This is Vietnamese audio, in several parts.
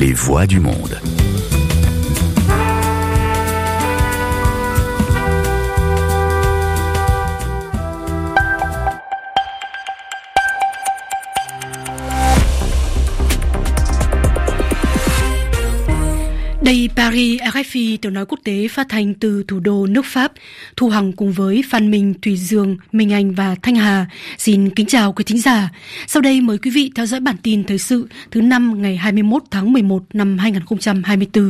les voix du monde. Đây Paris, RFI, tiếng nói quốc tế phát thanh từ thủ đô nước Pháp. Thu Hằng cùng với Phan Minh, Thùy Dương, Minh Anh và Thanh Hà xin kính chào quý thính giả. Sau đây mời quý vị theo dõi bản tin thời sự thứ 5 ngày 21 tháng 11 năm 2024.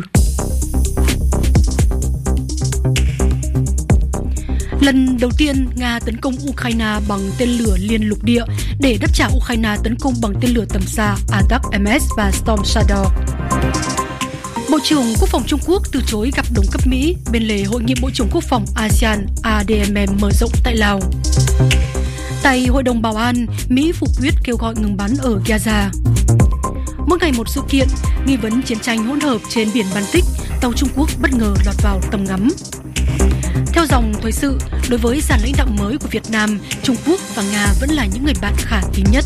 Lần đầu tiên, Nga tấn công Ukraine bằng tên lửa liên lục địa để đáp trả Ukraine tấn công bằng tên lửa tầm xa ATACMS và Storm Shadow. Bộ trưởng Quốc phòng Trung Quốc từ chối gặp đồng cấp Mỹ bên lề hội nghị Bộ trưởng Quốc phòng ASEAN ADMM mở rộng tại Lào. Tại Hội đồng Bảo an, Mỹ phủ quyết kêu gọi ngừng bắn ở Gaza. Mỗi ngày một sự kiện, nghi vấn chiến tranh hỗn hợp trên biển Baltic, tàu Trung Quốc bất ngờ lọt vào tầm ngắm. Theo dòng thời sự, đối với dàn lãnh đạo mới của Việt Nam, Trung Quốc và Nga vẫn là những người bạn khả tín nhất.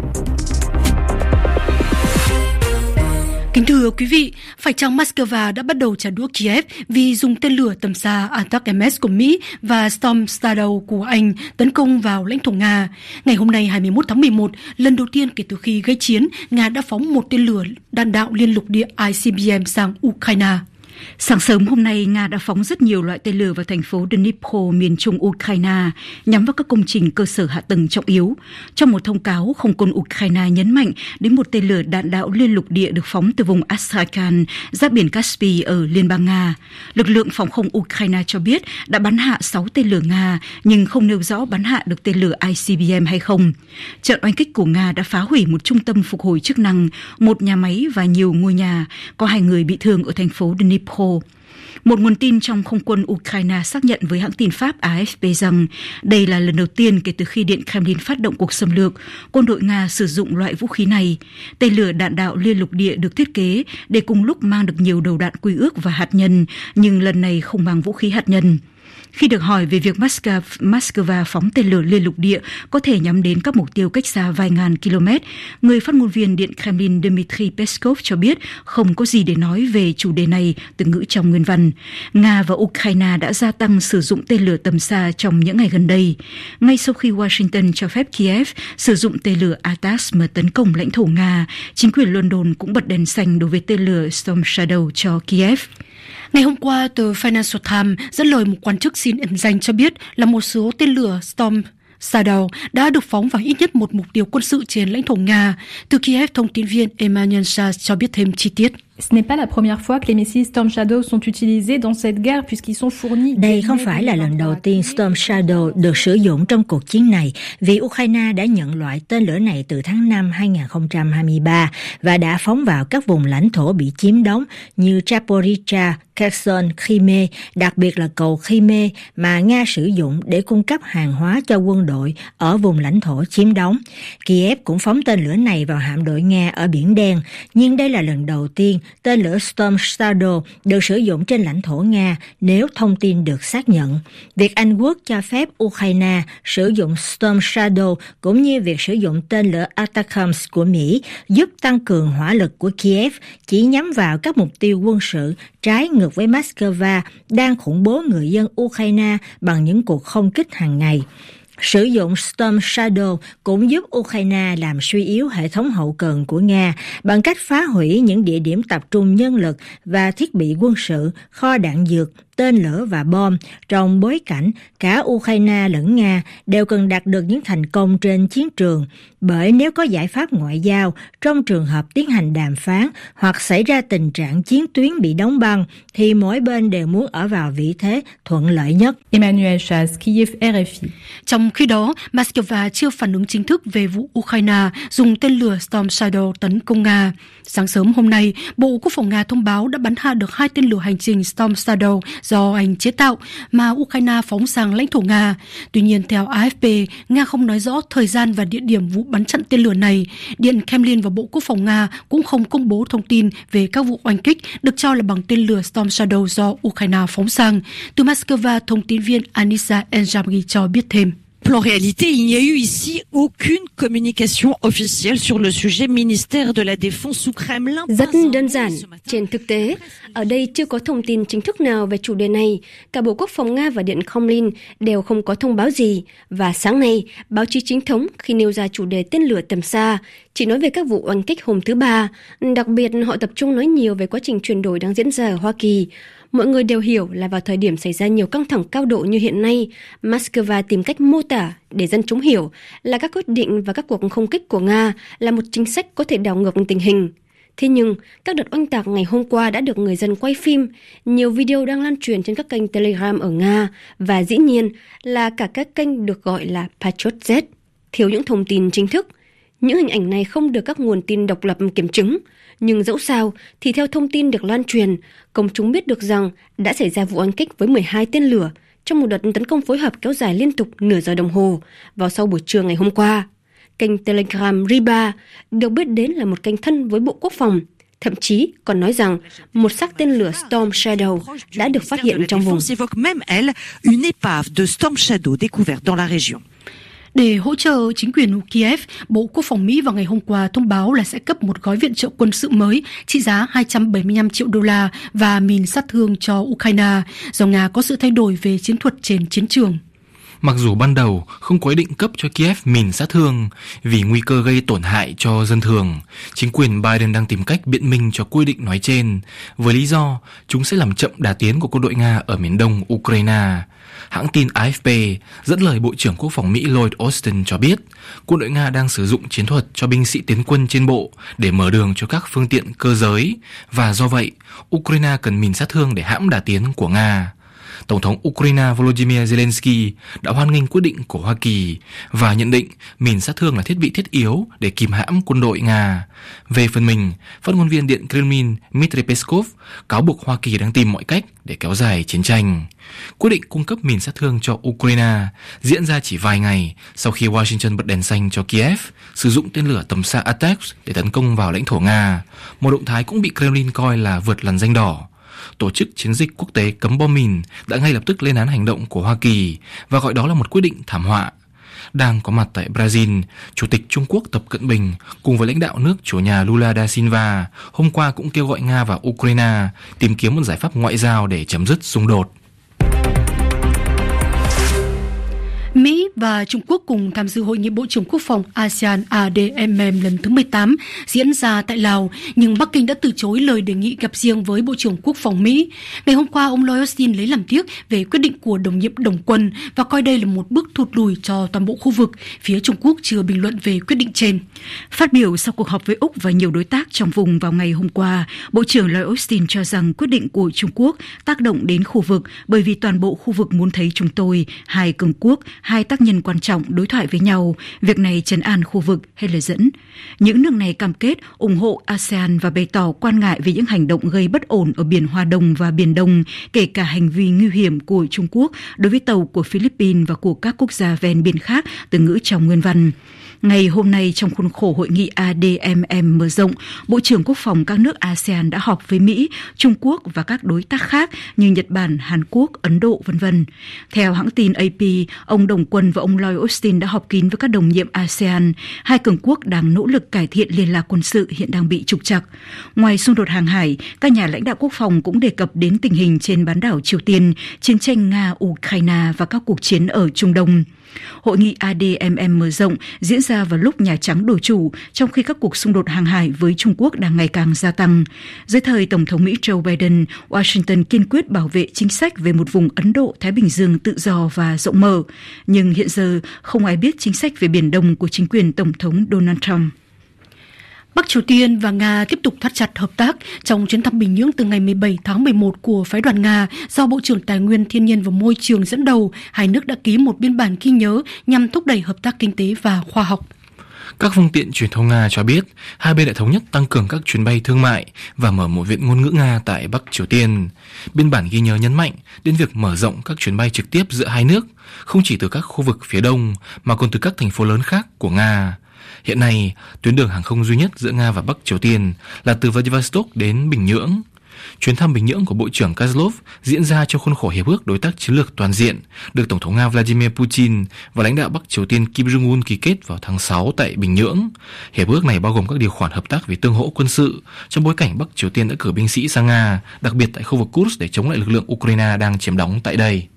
Kính thưa quý vị, phải chăng Moscow đã bắt đầu trả đũa Kiev vì dùng tên lửa tầm xa ATACMS của Mỹ và Storm Shadow của Anh tấn công vào lãnh thổ Nga? Ngày hôm nay 21 tháng 11, lần đầu tiên kể từ khi gây chiến, Nga đã phóng một tên lửa đạn đạo liên lục địa ICBM sang Ukraine. Sáng sớm hôm nay, Nga đã phóng rất nhiều loại tên lửa vào thành phố Dnipro, miền trung Ukraine, nhắm vào các công trình cơ sở hạ tầng trọng yếu. Trong một thông cáo, Không quân Ukraine nhấn mạnh đến một tên lửa đạn đạo liên lục địa được phóng từ vùng Astrakhan, giáp biển Caspy ở Liên bang Nga. Lực lượng phòng không Ukraine cho biết đã bắn hạ 6 tên lửa Nga, nhưng không nêu rõ bắn hạ được tên lửa ICBM hay không. Trận oanh kích của Nga đã phá hủy một trung tâm phục hồi chức năng, một nhà máy và nhiều ngôi nhà. Có 2 người bị thương ở thành phố Dnipro. Một nguồn tin trong không quân Ukraine xác nhận với hãng tin Pháp AFP rằng đây là lần đầu tiên kể từ khi Điện Kremlin phát động cuộc xâm lược, quân đội Nga sử dụng loại vũ khí này. Tên lửa đạn đạo liên lục địa được thiết kế để cùng lúc mang được nhiều đầu đạn quy ước và hạt nhân, nhưng lần này không mang vũ khí hạt nhân. Khi được hỏi về việc Moscow phóng tên lửa liên lục địa có thể nhắm đến các mục tiêu cách xa vài ngàn km, người phát ngôn viên Điện Kremlin Dmitry Peskov cho biết không có gì để nói về chủ đề này, từ ngữ trong nguyên văn. Nga và Ukraine đã gia tăng sử dụng tên lửa tầm xa trong những ngày gần đây. Ngay sau khi Washington cho phép Kiev sử dụng tên lửa ATACMS tấn công lãnh thổ Nga, chính quyền London cũng bật đèn xanh đối với tên lửa Storm Shadow cho Kiev. Ngày hôm qua, tờ Financial Times dẫn lời một quan chức xin ẩn danh cho biết là một số tên lửa Storm Shadow đã được phóng vào ít nhất một mục tiêu quân sự trên lãnh thổ Nga. Từ Kiev, thông tin viên Emmanuel Charles cho biết thêm chi tiết. Ce n'est pas la première fois que les missiles Storm Shadow sont utilisés dans cette guerre puisqu'ils sont fournis. Đây không phải là lần đầu tiên Storm Shadow được sử dụng trong cuộc chiến này, vì Ukraine đã nhận loại tên lửa này từ tháng 5 2023 và đã phóng vào các vùng lãnh thổ bị chiếm đóng như Zaporizhzhia, Kherson, Crimea, đặc biệt là cầu Crimea mà Nga sử dụng để cung cấp hàng hóa cho quân đội ở vùng lãnh thổ chiếm đóng. Kiev cũng phóng tên lửa này vào hạm đội Nga ở Biển Đen, nhưng đây là lần đầu tiên tên lửa Storm Shadow được sử dụng trên lãnh thổ Nga nếu thông tin được xác nhận. Việc Anh Quốc cho phép Ukraine sử dụng Storm Shadow cũng như việc sử dụng tên lửa ATACMS của Mỹ giúp tăng cường hỏa lực của Kiev chỉ nhắm vào các mục tiêu quân sự, trái ngược với Moscow đang khủng bố người dân Ukraine bằng những cuộc không kích hàng ngày. Sử dụng Storm Shadow cũng giúp Ukraine làm suy yếu hệ thống hậu cần của Nga bằng cách phá hủy những địa điểm tập trung nhân lực và thiết bị quân sự, kho đạn dược, tên lửa và bom, trong bối cảnh cả Ukraine lẫn Nga đều cần đạt được những thành công trên chiến trường. Bởi nếu có giải pháp ngoại giao trong trường hợp tiến hành đàm phán hoặc xảy ra tình trạng chiến tuyến bị đóng băng, thì mỗi bên đều muốn ở vào vị thế thuận lợi nhất. Emmanuel Charles, Kiev, RFI. Trong khi đó, Moscow chưa phản ứng chính thức về vụ Ukraine dùng tên lửa Storm Shadow tấn công Nga. Sáng sớm hôm nay, Bộ Quốc phòng Nga thông báo đã bắn hạ được 2 tên lửa hành trình Storm Shadow do Anh chế tạo mà Ukraine phóng sang lãnh thổ Nga. Tuy nhiên, theo AFP, Nga không nói rõ thời gian và địa điểm vụ bắn chặn tên lửa này. Điện Kremlin và Bộ Quốc phòng Nga cũng không công bố thông tin về các vụ oanh kích được cho là bằng tên lửa Storm Shadow do Ukraine phóng sang. Từ Moscow, thông tin viên Anissa Enjabri cho biết thêm. En réalité, il n'y a eu ici aucune communication officielle sur le sujet. Ministère de la Défense sous Kremlin. Rất đơn giản. Trên thực tế, ở đây chưa có thông tin chính thức nào về chủ đề này. Cả Bộ Quốc phòng Nga và Điện Kremlin đều không có thông báo gì. Và sáng nay, báo chí chính thống khi nêu ra chủ đề tên lửa tầm xa chỉ nói về các vụ oanh kích hôm thứ Ba. Đặc biệt, họ tập trung nói nhiều về quá trình chuyển đổi đang diễn ra ở Hoa Kỳ. Mọi người đều hiểu là vào thời điểm xảy ra nhiều căng thẳng cao độ như hiện nay, Moscow tìm cách mô tả để dân chúng hiểu là các quyết định và các cuộc không kích của Nga là một chính sách có thể đảo ngược tình hình. Thế nhưng, các đợt oanh tạc ngày hôm qua đã được người dân quay phim, nhiều video đang lan truyền trên các kênh Telegram ở Nga và dĩ nhiên là cả các kênh được gọi là Patriot Z. Thiếu những thông tin chính thức, những hình ảnh này không được các nguồn tin độc lập kiểm chứng. Nhưng dẫu sao thì theo thông tin được lan truyền, công chúng biết được rằng đã xảy ra vụ oanh kích với 12 tên lửa trong một đợt tấn công phối hợp kéo dài liên tục nửa giờ đồng hồ vào sau buổi trưa ngày hôm qua. Kênh Telegram Riba được biết đến là một kênh thân với Bộ Quốc phòng, thậm chí còn nói rằng một xác tên lửa Storm Shadow đã được phát hiện trong vùng. Để hỗ trợ chính quyền Kiev, Bộ Quốc phòng Mỹ vào ngày hôm qua thông báo là sẽ cấp một gói viện trợ quân sự mới trị giá 275 triệu đô la và mìn sát thương cho Ukraine do Nga có sự thay đổi về chiến thuật trên chiến trường. Mặc dù ban đầu không có ý định cấp cho Kiev mìn sát thương vì nguy cơ gây tổn hại cho dân thường, chính quyền Biden đang tìm cách biện minh cho quy định nói trên với lý do chúng sẽ làm chậm đà tiến của quân đội Nga ở miền đông Ukraine. Hãng tin AFP dẫn lời Bộ trưởng Quốc phòng Mỹ Lloyd Austin cho biết quân đội Nga đang sử dụng chiến thuật cho binh sĩ tiến quân trên bộ để mở đường cho các phương tiện cơ giới và do vậy Ukraine cần mìn sát thương để hãm đà tiến của Nga. Tổng thống Ukraine Volodymyr Zelensky đã hoan nghênh quyết định của Hoa Kỳ và nhận định mìn sát thương là thiết bị thiết yếu để kìm hãm quân đội Nga. Về phần mình, phát ngôn viên Điện Kremlin Dmitry Peskov cáo buộc Hoa Kỳ đang tìm mọi cách để kéo dài chiến tranh. Quyết định cung cấp mìn sát thương cho Ukraine diễn ra chỉ vài ngày sau khi Washington bật đèn xanh cho Kiev sử dụng tên lửa tầm xa ATACMS để tấn công vào lãnh thổ Nga, một động thái cũng bị Kremlin coi là vượt lằn ranh đỏ. Tổ chức chiến dịch quốc tế cấm bom mìn đã ngay lập tức lên án hành động của Hoa Kỳ và gọi đó là một quyết định thảm họa. Đang có mặt tại Brazil, Chủ tịch Trung Quốc Tập Cận Bình cùng với lãnh đạo nước chủ nhà Lula da Silva hôm qua cũng kêu gọi Nga và Ukraine tìm kiếm một giải pháp ngoại giao để chấm dứt xung đột. Mỹ và Trung Quốc cùng tham dự hội nghị Bộ trưởng Quốc phòng ASEAN ADMM lần thứ 18 diễn ra tại Lào, nhưng Bắc Kinh đã từ chối lời đề nghị gặp riêng với Bộ trưởng Quốc phòng Mỹ. Ngày hôm qua, ông Lloyd Austin lấy làm tiếc về quyết định của đồng nhiệm đồng quân và coi đây là một bước thụt lùi cho toàn bộ khu vực. Phía Trung Quốc chưa bình luận về quyết định trên. Phát biểu sau cuộc họp với Úc và nhiều đối tác trong vùng vào ngày hôm qua, Bộ trưởng Lloyd Austin cho rằng quyết định của Trung Quốc tác động đến khu vực bởi vì toàn bộ khu vực muốn thấy chúng tôi, hai cường quốc, hai tác nhân quan trọng đối thoại với nhau, việc này trấn an khu vực hay là dẫn. Những nước này cam kết ủng hộ ASEAN và bày tỏ quan ngại về những hành động gây bất ổn ở Biển Hoa Đông và Biển Đông, kể cả hành vi nguy hiểm của Trung Quốc đối với tàu của Philippines và của các quốc gia ven biển khác, từ ngữ trong nguyên văn. Ngày hôm nay, trong khuôn khổ hội nghị ADMM mở rộng, Bộ trưởng Quốc phòng các nước ASEAN đã họp với Mỹ, Trung Quốc và các đối tác khác như Nhật Bản, Hàn Quốc, Ấn Độ, v.v. Theo hãng tin AP, ông Đồng Quân và ông Lloyd Austin đã họp kín với các đồng nhiệm ASEAN. Hai cường quốc đang nỗ lực cải thiện liên lạc quân sự hiện đang bị trục trặc. Ngoài xung đột hàng hải, các nhà lãnh đạo quốc phòng cũng đề cập đến tình hình trên bán đảo Triều Tiên, chiến tranh Nga-Ukraine và các cuộc chiến ở Trung Đông. Hội nghị ADMM mở rộng diễn ra vào lúc Nhà Trắng đổi chủ, trong khi các cuộc xung đột hàng hải với Trung Quốc đang ngày càng gia tăng. Dưới thời Tổng thống Mỹ Joe Biden, Washington kiên quyết bảo vệ chính sách về một vùng Ấn Độ-Thái Bình Dương tự do và rộng mở. Nhưng hiện giờ không ai biết chính sách về Biển Đông của chính quyền Tổng thống Donald Trump. Bắc Triều Tiên và Nga tiếp tục thắt chặt hợp tác trong chuyến thăm Bình Nhưỡng từ ngày 17 tháng 11 của phái đoàn Nga do Bộ trưởng Tài nguyên Thiên nhiên và Môi trường dẫn đầu. Hai nước đã ký một biên bản ghi nhớ nhằm thúc đẩy hợp tác kinh tế và khoa học. Các phương tiện truyền thông Nga cho biết hai bên đã thống nhất tăng cường các chuyến bay thương mại và mở một viện ngôn ngữ Nga tại Bắc Triều Tiên. Biên bản ghi nhớ nhấn mạnh đến việc mở rộng các chuyến bay trực tiếp giữa hai nước, không chỉ từ các khu vực phía đông mà còn từ các thành phố lớn khác của Nga. Hiện nay, tuyến đường hàng không duy nhất giữa Nga và Bắc Triều Tiên là từ Vladivostok đến Bình Nhưỡng. Chuyến thăm Bình Nhưỡng của Bộ trưởng Kozlov diễn ra trong khuôn khổ Hiệp ước Đối tác Chiến lược Toàn diện được Tổng thống Nga Vladimir Putin và lãnh đạo Bắc Triều Tiên Kim Jong-un ký kết vào tháng 6 tại Bình Nhưỡng. Hiệp ước này bao gồm các điều khoản hợp tác về tương hỗ quân sự trong bối cảnh Bắc Triều Tiên đã cử binh sĩ sang Nga, đặc biệt tại khu vực Kursk để chống lại lực lượng Ukraine đang chiếm đóng tại đây.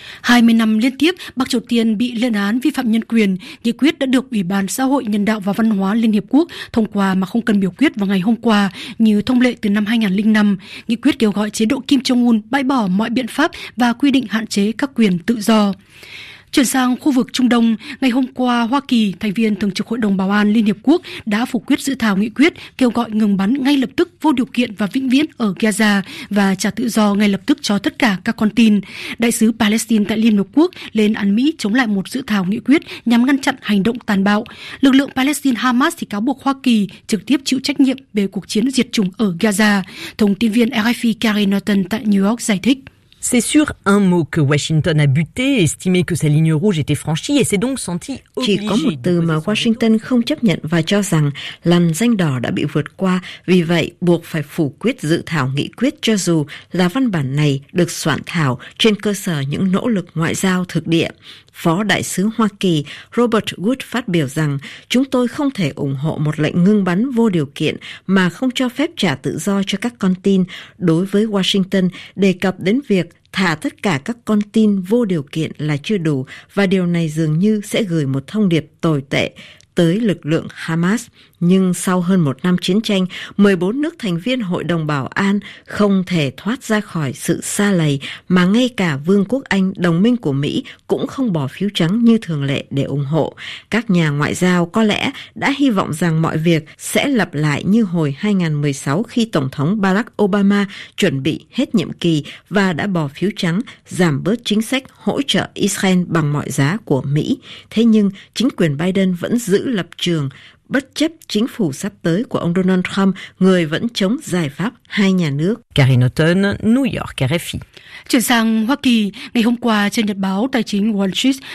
20 năm liên tiếp, Bắc Triều Tiên bị lên án vi phạm nhân quyền. Nghị quyết đã được Ủy ban Xã hội, Nhân đạo và Văn hóa Liên Hiệp Quốc thông qua mà không cần biểu quyết vào ngày hôm qua như thông lệ từ năm 2005. Nghị quyết kêu gọi chế độ Kim Jong-un bãi bỏ mọi biện pháp và quy định hạn chế các quyền tự do. Chuyển sang khu vực Trung Đông, ngày hôm qua, Hoa Kỳ, thành viên Thường trực Hội đồng Bảo an Liên Hiệp Quốc, đã phủ quyết dự thảo nghị quyết kêu gọi ngừng bắn ngay lập tức, vô điều kiện và vĩnh viễn ở Gaza và trả tự do ngay lập tức cho tất cả các con tin. Đại sứ Palestine tại Liên Hợp Quốc lên án Mỹ chống lại một dự thảo nghị quyết nhằm ngăn chặn hành động tàn bạo. Lực lượng Palestine Hamas thì cáo buộc Hoa Kỳ trực tiếp chịu trách nhiệm về cuộc chiến diệt chủng ở Gaza. Thông tin viên RFI Carrie Norton tại New York giải thích. C'est sur un mot que Washington a buté, estimé que sa ligne rouge était franchie et s'est donc senti obligé. Chỉ có một từ mà Washington không chấp nhận và cho rằng lằn ranh đỏ đã bị vượt qua, vì vậy buộc phải phủ quyết dự thảo nghị quyết cho dù là văn bản này được soạn thảo trên cơ sở những nỗ lực ngoại giao thực địa. Phó Đại sứ Hoa Kỳ Robert Wood phát biểu rằng chúng tôi không thể ủng hộ một lệnh ngưng bắn vô điều kiện mà không cho phép trả tự do cho các con tin. Đối với Washington, đề cập đến việc thả tất cả các con tin vô điều kiện là chưa đủ và điều này dường như sẽ gửi một thông điệp tồi tệ tới lực lượng Hamas. Nhưng sau hơn một năm chiến tranh, 14 nước thành viên Hội đồng Bảo an không thể thoát ra khỏi sự sa lầy mà ngay cả Vương quốc Anh, đồng minh của Mỹ, cũng không bỏ phiếu trắng như thường lệ để ủng hộ. Các nhà ngoại giao có lẽ đã hy vọng rằng mọi việc sẽ lặp lại như hồi 2016 khi Tổng thống Barack Obama chuẩn bị hết nhiệm kỳ và đã bỏ phiếu trắng giảm bớt chính sách hỗ trợ Israel bằng mọi giá của Mỹ. Thế nhưng chính quyền Biden vẫn giữ lập trường bất chấp chính phủ sắp tới của ông Donald Trump, người vẫn chống giải pháp hai nhà nước. Carrie Norton, New York, RFI. Chuyển sang Hoa Kỳ, ngày hôm qua trên nhật báo tài chính Wall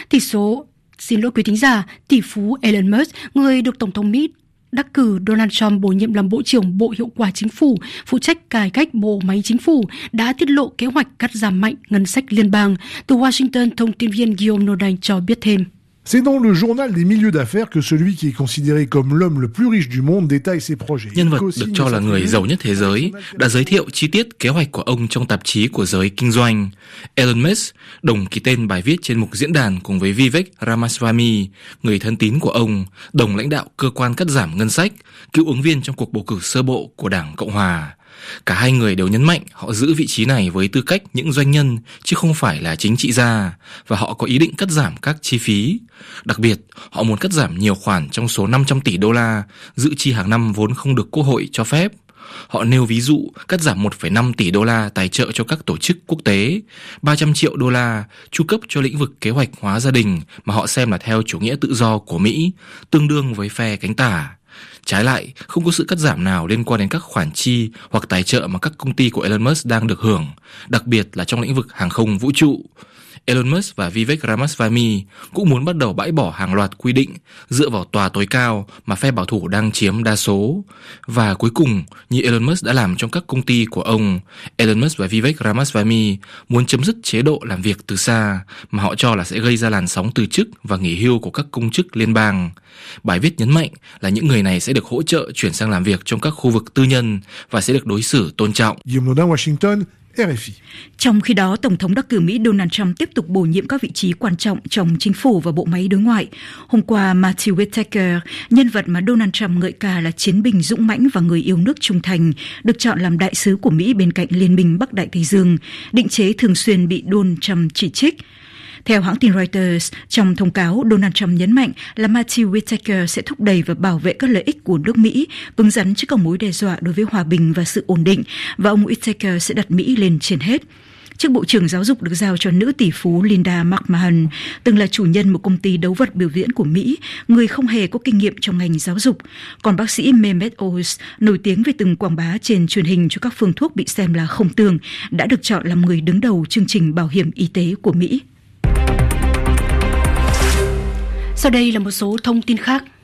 Street, tỷ phú Elon Musk, người được Tổng thống Mỹ đắc cử Donald Trump bổ nhiệm làm Bộ trưởng Bộ Hiệu quả Chính phủ, phụ trách cải cách bộ máy chính phủ, đã tiết lộ kế hoạch cắt giảm mạnh ngân sách liên bang. Từ Washington, thông tin viên Guillaume Nodin cho biết thêm. C'est dans le journal des milieux d'affaires que celui qui est considéré comme l'homme le plus riche du monde détaille ses projets. Nhân vật được cho là người giàu nhất thế giới đã giới thiệu chi tiết kế hoạch của ông trong tạp chí của giới kinh doanh. Elon Musk đồng ký tên bài viết trên mục diễn đàn cùng với Vivek Ramaswamy, người thân tín của ông, đồng lãnh đạo cơ quan cắt giảm ngân sách, cựu ứng viên trong cuộc bầu cử sơ bộ của Đảng Cộng hòa. Cả hai người đều nhấn mạnh họ giữ vị trí này với tư cách những doanh nhân chứ không phải là chính trị gia, và họ có ý định cắt giảm các chi phí. Đặc biệt, họ muốn cắt giảm nhiều khoản trong số 500 tỷ đô la dự chi hàng năm vốn không được Quốc hội cho phép. Họ nêu ví dụ cắt giảm 1,5 tỷ đô la tài trợ cho các tổ chức quốc tế, 300 triệu đô la chu cấp cho lĩnh vực kế hoạch hóa gia đình mà họ xem là theo chủ nghĩa tự do của Mỹ, tương đương với phe cánh tả. Trái lại, không có sự cắt giảm nào liên quan đến các khoản chi hoặc tài trợ mà các công ty của Elon Musk đang được hưởng, đặc biệt là trong lĩnh vực hàng không vũ trụ. Elon Musk và Vivek Ramaswamy cũng muốn bắt đầu bãi bỏ hàng loạt quy định dựa vào tòa tối cao mà phe bảo thủ đang chiếm đa số. Và cuối cùng, như Elon Musk đã làm trong các công ty của ông, Elon Musk và Vivek Ramaswamy muốn chấm dứt chế độ làm việc từ xa mà họ cho là sẽ gây ra làn sóng từ chức và nghỉ hưu của các công chức liên bang. Bài viết nhấn mạnh là những người này sẽ được hỗ trợ chuyển sang làm việc trong các khu vực tư nhân và sẽ được đối xử tôn trọng. Washington, RFI. Trong khi đó, Tổng thống đắc cử Mỹ Donald Trump tiếp tục bổ nhiệm các vị trí quan trọng trong chính phủ và bộ máy đối ngoại. Hôm qua, Matthew Whitaker, nhân vật mà Donald Trump ngợi ca là chiến binh dũng mãnh và người yêu nước trung thành, được chọn làm đại sứ của Mỹ bên cạnh Liên minh Bắc Đại Tây Dương, định chế thường xuyên bị Donald Trump chỉ trích. Theo hãng tin Reuters, trong thông cáo, Donald Trump nhấn mạnh là Matthew Whitaker sẽ thúc đẩy và bảo vệ các lợi ích của nước Mỹ, cứng rắn trước các mối đe dọa đối với hòa bình và sự ổn định, và ông Whitaker sẽ đặt Mỹ lên trên hết. Chức Bộ trưởng Giáo dục được giao cho nữ tỷ phú Linda McMahon, từng là chủ nhân một công ty đấu vật biểu diễn của Mỹ, người không hề có kinh nghiệm trong ngành giáo dục. Còn bác sĩ Mehmet Oz, nổi tiếng vì từng quảng bá trên truyền hình cho các phương thuốc bị xem là không tường, đã được chọn làm người đứng đầu chương trình bảo hiểm y tế của Mỹ. Sau đây là một số thông tin khác.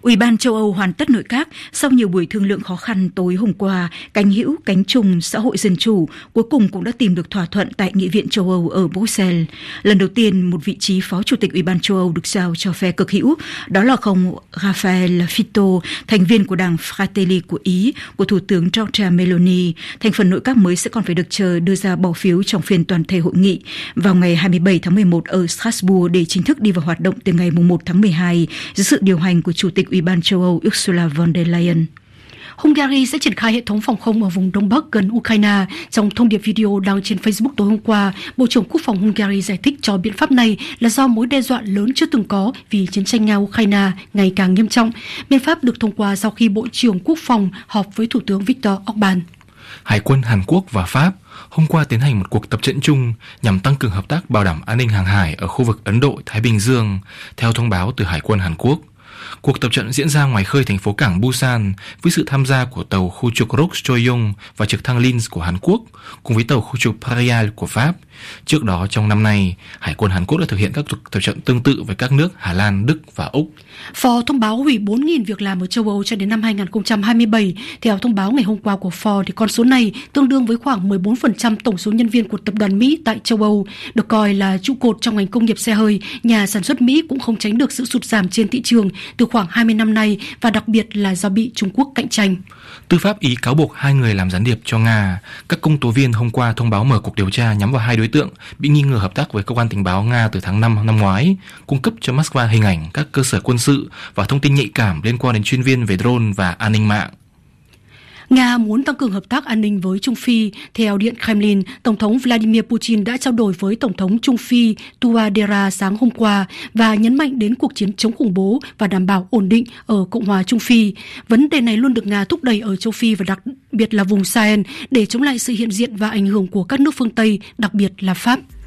Ủy ban châu Âu hoàn tất nội các sau nhiều buổi thương lượng khó khăn tối hôm qua. Cánh hữu, cánh trùng, xã hội dân chủ cuối cùng cũng đã tìm được thỏa thuận tại Nghị viện châu Âu ở Bruxelles. Lần đầu tiên một vị trí phó chủ tịch Ủy ban châu Âu được giao cho phe cực hữu, đó là ông Rafael Fitto, thành viên của đảng Fratelli của Ý, của Thủ tướng Giorgia Meloni. Thành phần nội các mới sẽ còn phải được chờ đưa ra bỏ phiếu trong phiên toàn thể hội nghị vào ngày 27 tháng 11 ở Strasbourg để chính thức đi vào hoạt động từ ngày 1 tháng 12 dưới sự điều hành của Chủ tịch Ủy ban châu Âu Ursula von der Leyen. Hungary sẽ triển khai hệ thống phòng không ở vùng Đông Bắc gần Ukraine. Trong thông điệp video đăng trên Facebook tối hôm qua, Bộ trưởng Quốc phòng Hungary giải thích cho biện pháp này là do mối đe dọa lớn chưa từng có vì chiến tranh Nga-Ukraine ngày càng nghiêm trọng. Biện pháp được thông qua sau khi Bộ trưởng Quốc phòng họp với Thủ tướng Viktor Orbán. Hải quân Hàn Quốc và Pháp hôm qua tiến hành một cuộc tập trận chung nhằm tăng cường hợp tác bảo đảm an ninh hàng hải ở khu vực Ấn Độ-Thái Bình Dương, theo thông báo từ Hải quân Hàn Quốc. Cuộc tập trận diễn ra ngoài khơi thành phố cảng Busan với sự tham gia của tàu khu trục Rox Choyong và trực thăng Linz của Hàn Quốc cùng với tàu khu trục Parial của Pháp. Trước đó trong năm nay, Hải quân Hàn Quốc đã thực hiện các cuộc tập trận tương tự với các nước Hà Lan, Đức và Úc. Ford thông báo hủy 4.000 việc làm ở châu Âu cho đến năm 2027. Theo thông báo ngày hôm qua của Ford, thì con số này tương đương với khoảng 14% tổng số nhân viên của tập đoàn Mỹ tại châu Âu. Được coi là trụ cột trong ngành công nghiệp xe hơi, nhà sản xuất Mỹ cũng không tránh được sự sụt giảm trên thị trường từ khoảng 20 năm nay và đặc biệt là do bị Trung Quốc cạnh tranh. Tư pháp Ý cáo buộc 2 người làm gián điệp cho Nga. Các công tố viên hôm qua thông báo mở cuộc điều tra nhắm vào 2 đối tượng bị nghi ngờ hợp tác với cơ quan tình báo Nga từ tháng 5 năm ngoái, cung cấp cho Moscow hình ảnh các cơ sở quân sự và thông tin nhạy cảm liên quan đến chuyên viên về drone và an ninh mạng. Nga muốn tăng cường hợp tác an ninh với Trung Phi. Theo Điện Kremlin, Tổng thống Vladimir Putin đã trao đổi với Tổng thống Trung Phi Touadéra sáng hôm qua và nhấn mạnh đến cuộc chiến chống khủng bố và đảm bảo ổn định ở Cộng hòa Trung Phi. Vấn đề này luôn được Nga thúc đẩy ở châu Phi và đặc biệt là vùng Sahel để chống lại sự hiện diện và ảnh hưởng của các nước phương Tây, đặc biệt là Pháp.